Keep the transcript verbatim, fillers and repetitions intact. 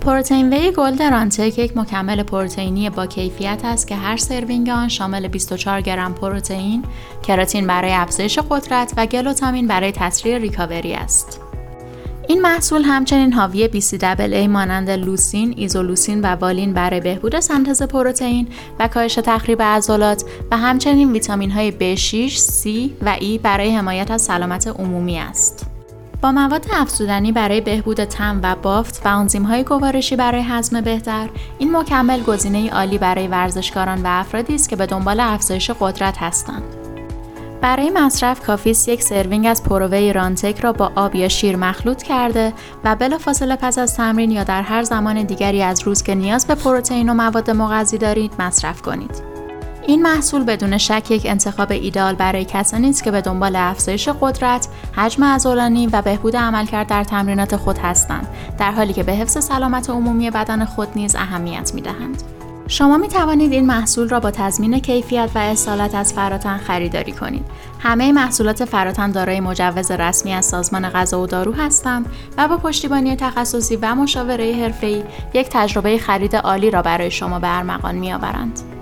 پروتئین وی گلد رانتک یک مکمل پروتئینی با کیفیت است که هر سروینگ آن شامل بیست و چهار گرم پروتئین، کراتین برای افزایش قدرت و گلوتامین برای تسریع ریکاوری است. این محصول همچنین حاوی بی سی ای ای مانند لوسین، ایزولوسین و والین برای بهبود سنتز پروتئین و کاهش تخریب عضلات و همچنین ویتامین‌های بی شش، C و E برای حمایت از سلامت عمومی است. با مواد افزودنی برای بهبود طعم و بافت و آنزیم‌های گوارشی برای هضم بهتر، این مکمل گزینه‌ای عالی برای ورزشکاران و افرادی است که به دنبال افزایش قدرت هستند. برای مصرف کافی است یک سروینگ از پرووی رانتک را با آب یا شیر مخلوط کرده و بلافاصله پس از تمرین یا در هر زمان دیگری از روز که نیاز به پروتئین و مواد مغذی دارید مصرف کنید. این محصول بدون شک یک انتخاب ایدئال برای کسانی است که به دنبال افزایش قدرت، حجم عضلانی و بهبود عملکرد در تمرینات خود هستند، در حالی که به حفظ سلامت عمومی بدن خود نیز اهمیت می‌دهند. شما می توانید این محصول را با تضمین کیفیت و اصالت از فراتن خریداری کنید. همه محصولات فراتن دارای مجوز رسمی از سازمان غذا و دارو هستند و با پشتیبانی تخصصی و مشاوره حرفه‌ای یک تجربه خرید عالی را برای شما به ارمغان می‌آورند.